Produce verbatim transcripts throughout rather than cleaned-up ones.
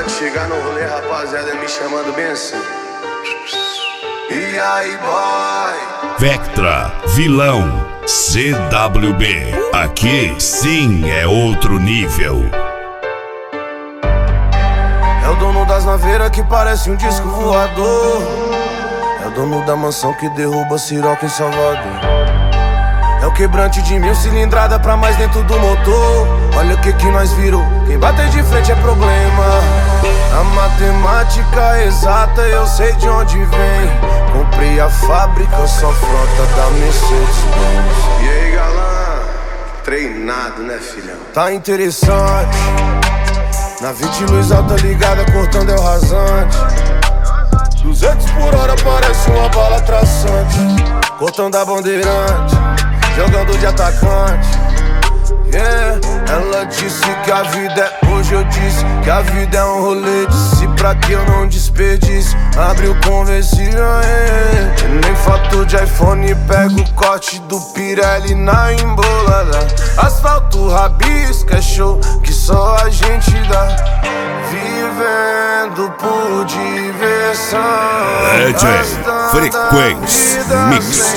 hora de chegar no rolê, rapaziada, me chamando bem assim. E aí, boy? Vectra, vilão, C W B. Aqui sim é outro nível. É o dono das naveiras que parece um disco voador. É o dono da mansão que derruba Siroca em Salvador. É o quebrante de mil cilindrada pra mais dentro do motor. Olha o que que nós virou, quem bater de frente é problema. A matemática exata eu sei de onde vem. Comprei a fábrica, só frota da Mercedes-Benz. E aí, galã? Treinado, né, filhão? Tá interessante. Nave de luz alta ligada, cortando é o rasante. Duzentos por hora parece uma bala traçante. Cortando a bandeirante, jogando de atacante. Yeah, ela disse que a vida é hoje, eu disse que a vida é um rolê. Disse pra que eu não desperdice, abre o conversível, yeah. Nem fator de iPhone, pego o corte do Pirelli na embolada. Asfalto, rabisca, é show que só a gente dá. Vivendo por diversão, D J Frequência Mix.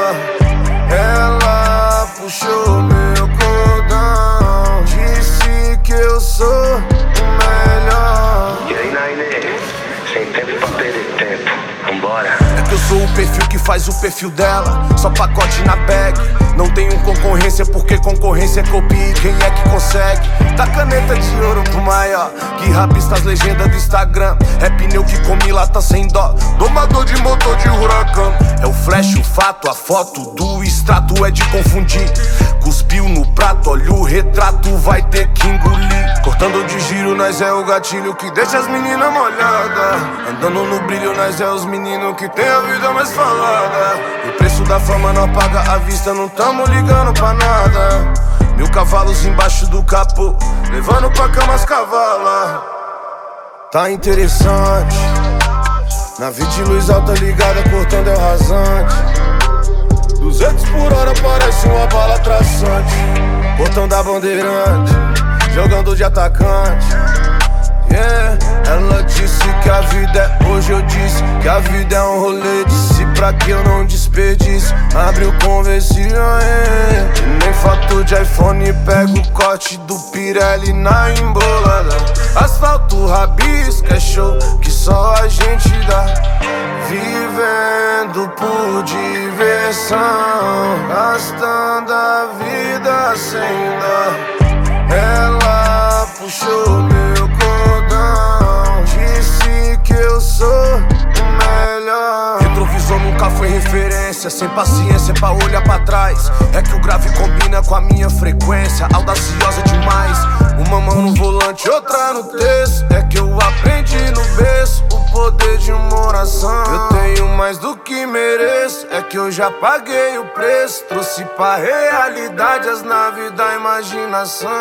Ela puxou meu cordão, disse que eu sou o melhor. E aí, Naine, sem tempo pra perder tempo, vambora. É que eu sou o perfil que faz o perfil dela, só pacote na bag. Não tenho concorrência porque concorrência é copia. Quem é que consegue? Dá caneta de ouro pro maior, que rabisca as legendas do Instagram. É pneu que come lata sem dó, domador de motor de huracão. É o flash, o fato, a foto do extrato é de confundir. Cuspiu no prato, olha o retrato, vai ter que engolir. Cortando de giro, nós é o gatilho que deixa as meninas molhadas. Andando no brilho, nós é os meninos que tem a vida mais falada. O preço da fama não apaga a vista, não tamo ligando pra nada. Mil cavalos embaixo do capô, levando pra cama as cavalas. Tá interessante. Nave de luz alta ligada, cortando é o rasante. Duzentos por hora parece uma bala traçante. Cortando a bandeirante, jogando de atacante. Yeah, ela disse que a vida é hoje, eu disse que a vida é um rolê. Disse pra que eu não desperdice, abre o conversível, yeah. Nem fator de iPhone, pego o corte do Pirelli na embolada. Asfalto, rabisca, é show que só a gente dá. Vivendo por diversão, gastando a vida sem dó. Ela puxou meu cordão, disse que eu sou o melhor. Retrovisor nunca foi referência, sem paciência pra olhar pra trás. É que o grave combina com a minha frequência, audaciosa demais. Uma mão no volante, outra no texto. É que eu aprendi no berço o poder de uma oração. Eu tenho mais do que mereço, é que eu já paguei o preço. Trouxe pra realidade as naves da imaginação.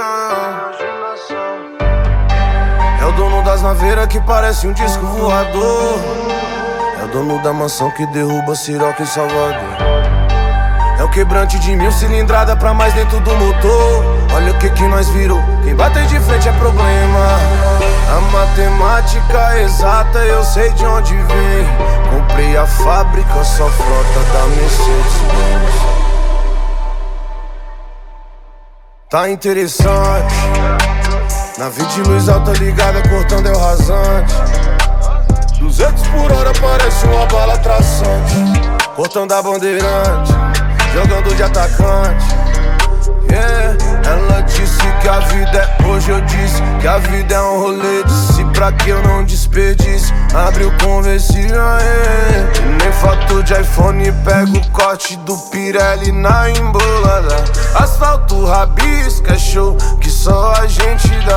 É o dono das naveiras que parece um disco voador. É o dono da mansão que derruba Siroca em Salvador. É o quebrante de mil cilindrada pra mais dentro do motor. Olha o que que nós virou, quem bater de frente é problema. A matemática exata eu sei de onde vem. Comprei a fábrica, só frota da Mercedes-Benz. Tá interessante. Nave de luz alta ligada, cortando é o rasante. Duzentos por hora parece uma bala traçante. Cortando a bandeirante, jogando de atacante. Yeah, ela disse que a vida é hoje, eu disse que a vida é um rolê. Disse pra que eu não desperdice, abre o conversível, yeah. Nem fator de iPhone, pego o corte do Pirelli na embolada. Asfalto, rabisca, é show que só a gente dá.